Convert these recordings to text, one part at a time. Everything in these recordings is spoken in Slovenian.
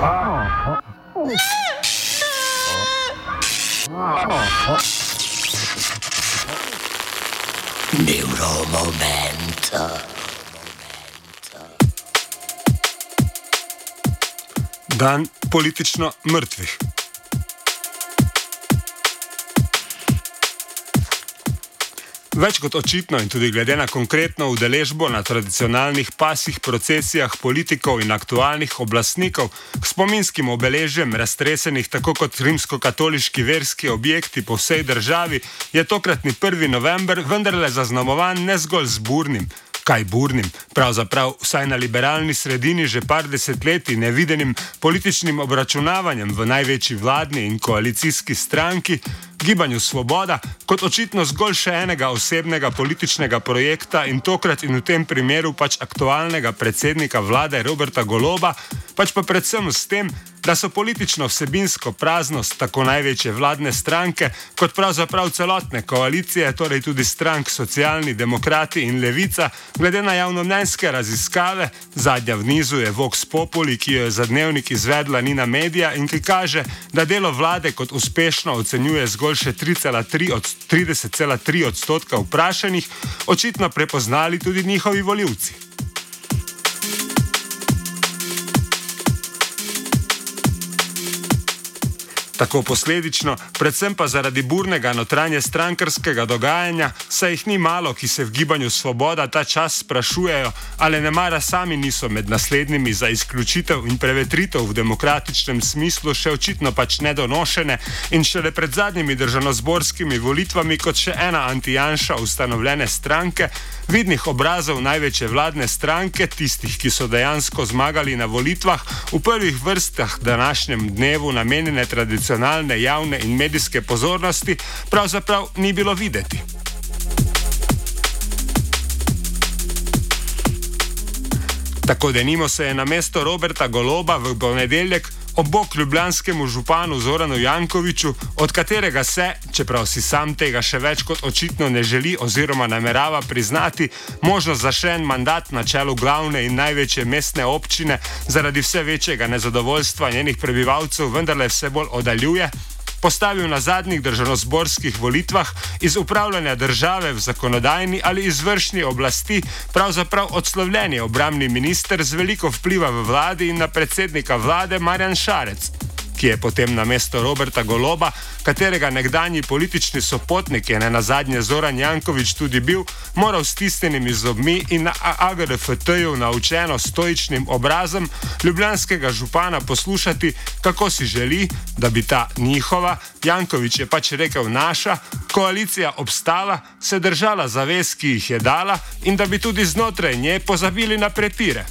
Neuromomento. Dan politično mrtvih. Več kot očitno in tudi glede na konkretno udeležbo na tradicionalnih pasjih procesijah politikov in aktualnih oblastnikov k spominskim obeležjem raztresenih tako kot rimskokatoliški verski objekti po vsej državi, je tokratni 1. november vendarle zaznamovan ne zgolj z burnim, kaj burnim, pravzaprav vsaj na liberalni sredini že par desetletij nevidenim političnim obračunavanjem v največji vladni in koalicijski stranki, Gibanju Svoboda, kot očitno zgolj še enega osebnega političnega projekta in tokrat in v tem primeru pač aktualnega predsednika vlade Roberta Goloba, pač pa predvsem s tem, da so politično vsebinsko praznost tako največje vladne stranke, kot pravzaprav celotne koalicije, torej tudi strank Socialni demokrati in Levica, glede na javnomnenjske raziskave, zadnja v nizu je Vox Populi, ki jo je za Dnevnik izvedla Nina Media in ki kaže, da delo vlade kot uspešno ocenjuje zgolj še 30,3% vprašanih, očitno prepoznali tudi njihovi volivci. Tako posledično, predvsem pa zaradi burnega notranje strankarskega dogajanja, saj jih ni malo, ki se v Gibanju Svoboda ta čas sprašujejo, ali nemara sami niso med naslednjimi za izključitev in prevetritev v demokratičnem smislu še očitno pač nedonošene in šele pred zadnjimi državnozborskimi volitvami kot še ena anti-Janša ustanovljene stranke, vidnih obrazov največje vladne stranke, tistih, ki so dejansko zmagali na volitvah, v prvih vrstah današnjem dnevu namenjene tradicionalne javne in medijske pozornosti, pravzaprav ni bilo videti. Tako denimo se je namesto Roberta Goloba v ponedeljek ob bok ljubljanskemu županu Zoranu Jankoviću, od katerega se, čeprav si sam tega še več kot očitno ne želi oziroma namerava priznati, možnost za še en mandat na čelu glavne in največje mestne občine zaradi vse večjega nezadovoljstva njenih prebivalcev vendarle vse bolj oddaljuje, postavil na zadnjih državnozborskih volitvah iz upravljanja države v zakonodajni ali izvršni oblasti pravzaprav odslovljeni obrambni minister z veliko vpliva v vladi in na predsednika vlade Marjan Šarec, ki je potem namesto Roberta Goloba, katerega nekdanji politični sopotnik je nenazadnje Zoran Janković tudi bil, moral s stisnjenimi zobmi in na AGRFT-ju naučeno stoičnim obrazom ljubljanskega župana poslušati, kako si želi, da bi ta njihova, Janković je pač rekel naša, koalicija obstala, se držala zavez, ki jih je dala in da bi tudi znotraj nje pozabili na prepire.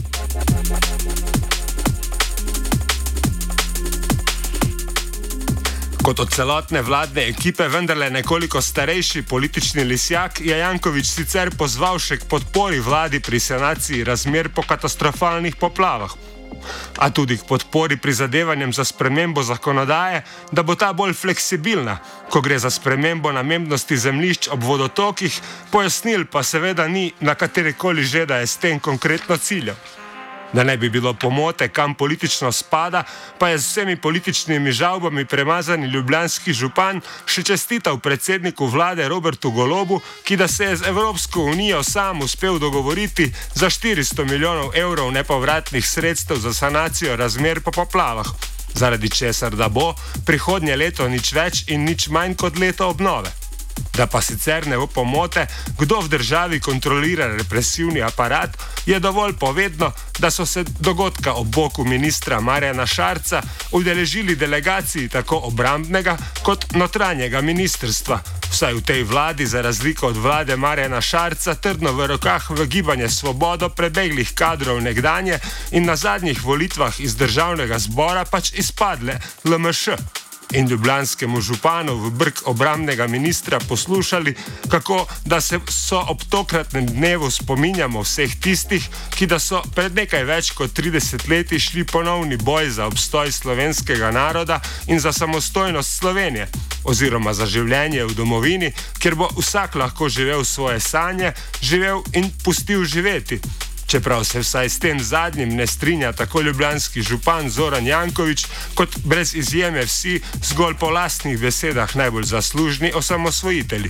Kot od celotne vladne ekipe vendarle nekoliko starejši politični lisjak je Janković sicer pozval še k podpori vladi pri sanaciji razmer po katastrofalnih poplavah, a tudi k podpori prizadevanjem za spremembo zakonodaje, da bo ta bolj fleksibilna, ko gre za spremembo namembnosti zemljišč ob vodotokih, pojasnil pa seveda ni na katerikoli že, da je s tem konkretno ciljev. Da ne bi bilo pomote, kam politično spada, pa je z vsemi političnimi žalbami premazani ljubljanski župan še čestital predsedniku vlade Robertu Golobu, ki da se je z Evropsko unijo sam uspel dogovoriti za 400 milijonov evrov nepovratnih sredstev za sanacijo razmer po poplavah, zaradi česar da bo prihodnje leto nič več in nič manj kot leto obnove. Da pa sicer ne bo pomote, kdo v državi kontrolira represivni aparat, je dovolj povedno, da so se dogodka ob boku ministra Marjana Šarca udeležili delegaciji tako obrambnega kot notranjega ministrstva, vsaj v tej vladi za razliko od vlade Marjana Šarca trdno v rokah v Gibanje Svobodo prebeglih kadrov nekdanje in na zadnjih volitvah iz državnega zbora pač izpadle LMŠ. In ljubljanskemu županu v brk obrambnega ministra poslušali, kako da se so ob tokratnem dnevu spominjamo vseh tistih, ki da so pred nekaj več kot 30 leti šli ponovni boj za obstoj slovenskega naroda in za samostojnost Slovenije, oziroma za življenje v domovini, kjer bo vsak lahko živel svoje sanje, živel in pustil živeti. Čeprav se vsaj s tem zadnjim ne strinja tako ljubljanski župan Zoran Janković, kot brez izjeme vsi zgolj po lastnih besedah najbolj zaslužni osamosvojitelji.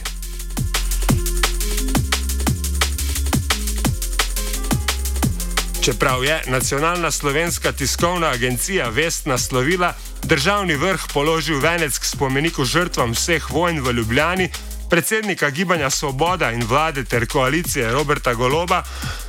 Čeprav je Nacionalna slovenska tiskovna agencija Vest naslovila, državni vrh položil venec k spomeniku žrtvam vseh vojn v Ljubljani, predsednika Gibanja Svoboda in vlade ter koalicije Roberta Goloba,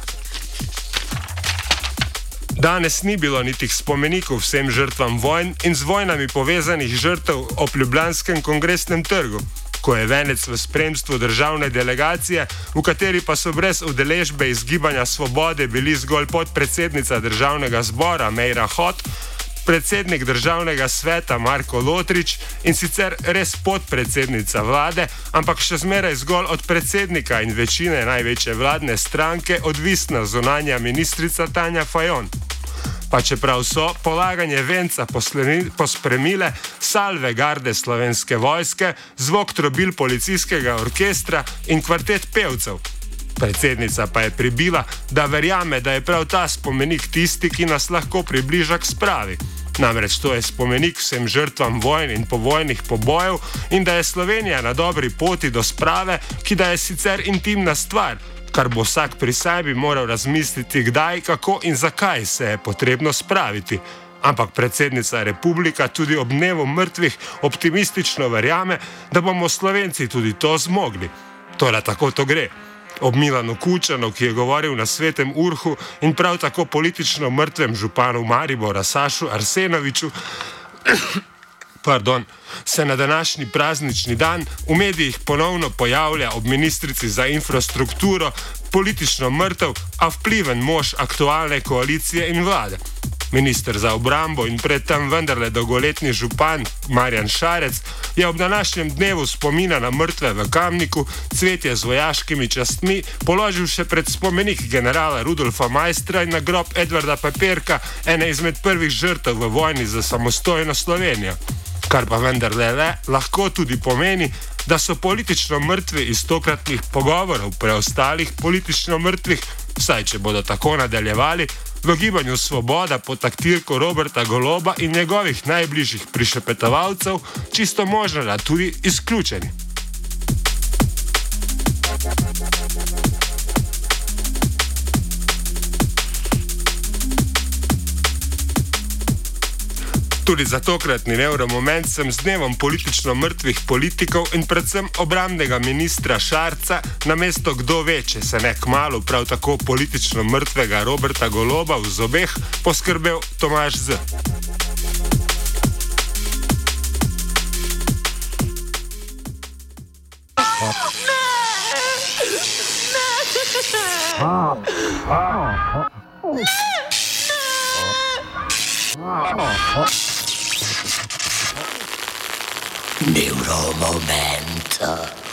danes ni bilo niti spomenikov vsem žrtvam vojn in z vojnami povezanih žrtev ob Ljubljanskem kongresnem trgu, ko je venec v spremstvu državne delegacije, v kateri pa so brez udeležbe iz Gibanja Svobode bili zgolj podpredsednica državnega zbora Meira Hot, predsednik državnega sveta Marko Lotrič in sicer res podpredsednica vlade, ampak še zmeraj zgolj od predsednika in večine največje vladne stranke odvisna zunanja ministrica Tanja Fajon. Pa čeprav so polaganje venca pospremile salve garde Slovenske vojske, zvok trobil policijskega orkestra in kvartet pevcev. Predsednica pa je pribila, da verjame, da je prav ta spomenik tisti, ki nas lahko približa k spravi. Namreč to je spomenik vsem žrtvam vojn in povojnih pobojev in da je Slovenija na dobri poti do sprave, ki da je sicer intimna stvar, kar bo vsak pri sebi moral razmisliti, kdaj, kako in zakaj se je potrebno spraviti. Ampak predsednica republika tudi ob dnevu mrtvih optimistično verjame, da bomo Slovenci tudi to zmogli. Torej tako to gre. Ob Milanu Kučanu, ki je govoril na Svetem Urhu in prav tako politično mrtvem županu Maribora Sašu Arsenoviču, se na današnji praznični dan v medijih ponovno pojavlja ob ministrici za infrastrukturo politično mrtev, a vpliven mož aktualne koalicije in vlade. Minister za obrambo in predtem vendarle dolgoletni župan Marjan Šarec je ob današnjem dnevu spomina na mrtve v Kamniku cvetje z vojaškimi častmi položil še pred spomenik generala Rudolfa Maistra in na grob Edvarda Peperka, ene izmed prvih žrtev v vojni za samostojno Slovenijo. Kar pa vendarle lahko tudi pomeni, da so politično mrtvi iz tokratnih pogovorov preostalih politično mrtvih, vsaj če bodo tako nadaljevali, v Gibanju Svoboda pod taktirko Roberta Goloba in njegovih najbližjih prišepetovalcev čisto možno, da tudi izključeni. Tudi za tokratni neuromoment sem z dnevom politično mrtvih politikov in predvsem obrambnega ministra Šarca namesto kdo ve, če se ne kmalu prav tako politično mrtvega Roberta Goloba v zobeh poskrbel Tomaž Z. Neuromoment.